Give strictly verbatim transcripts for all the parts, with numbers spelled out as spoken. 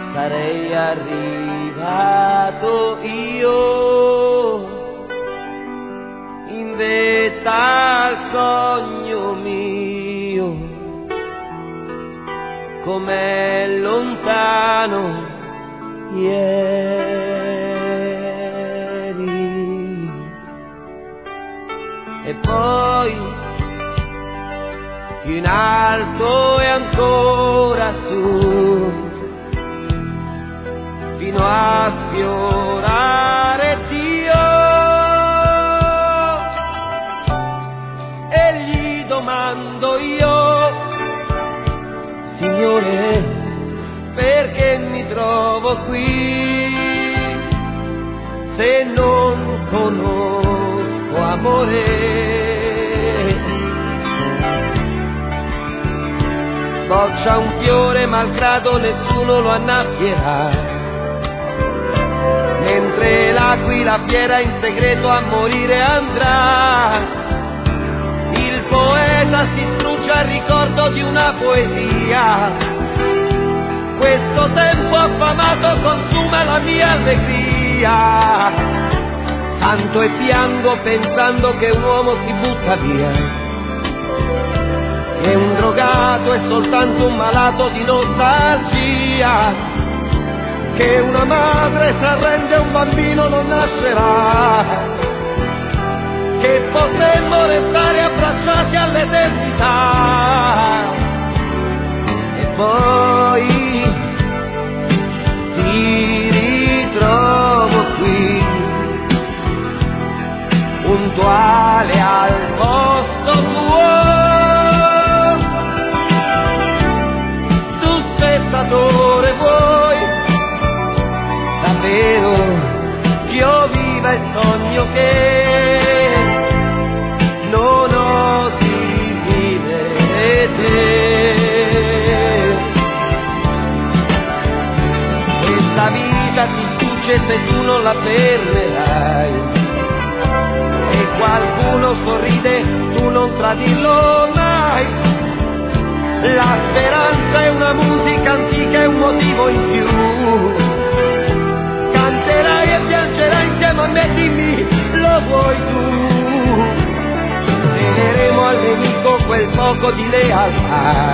sarei arrivato io in vetta al sogno mio, com'è lontano ieri. E poi più in alto e ancora su, fino a sfiorare Dio, e gli domando io: Signore, perché mi trovo qui se non conosco amore? Boccia un fiore malgrado nessuno lo annabbierà, mentre l'aquila fiera in segreto a morire andrà. Il poeta si strugge al ricordo di una poesia, questo tempo affamato consuma la mia allegria. Canto e piango pensando che un uomo si butta via, che un drogato è soltanto un malato di nostalgia, che una madre se arrende un bambino non nascerà, che potremmo restare abbracciati all'eternità. E poi ti ritrovo qui, puntuale al posto tuo, tu spettatore vuoi davvero io viva il sogno che non osi vivere te. Questa vita ti sfugge se tu non la fermerai, e qualcuno sorride, tu non tradirlo mai. La speranza è una musica antica e un motivo in più. Canterai e piangerai insieme a me, dimmi, lo vuoi tu? Celeremo al nemico quel poco di lealtà,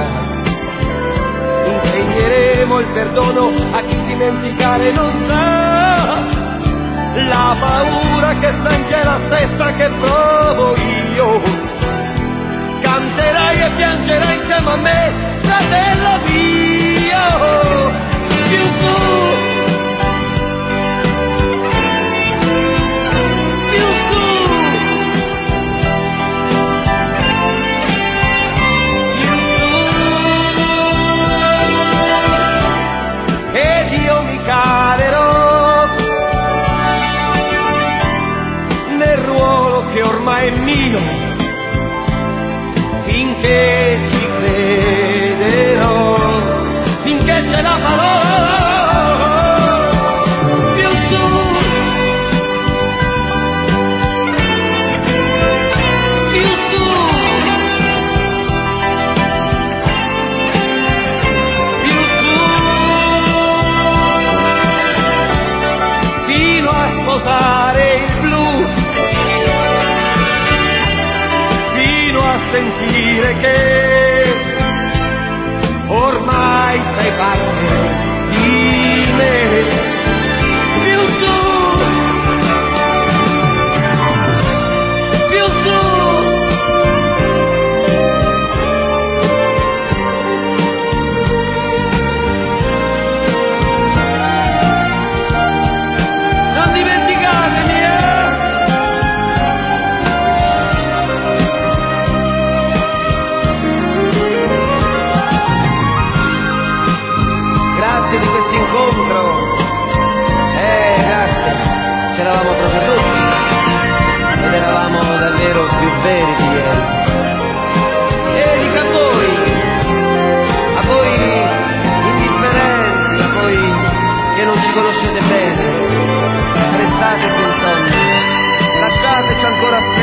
insegneremo il perdono a chi dimenticare non sa. La paura che senti è la stessa che provo io. Canterai e piangerai insieme a me, fratello mio. Più tu, più tu, più tu, ed io mi calerò nel ruolo che ormai è mio, finché ci crederò, finché ce la farò. Più su, più su, più su, fino a sposare il blu, fino a sentire che ormai sei parte di me. Più su, più su, non dimenticatemi, eh? Grazie di questo incontro, eh grazie, c'eravamo proprio tutti ed eravamo davvero più veri di ieri. E dico a voi, a voi indifferenti, a voi che non ci conoscete bene, restate sul sogno, lasciateci ancora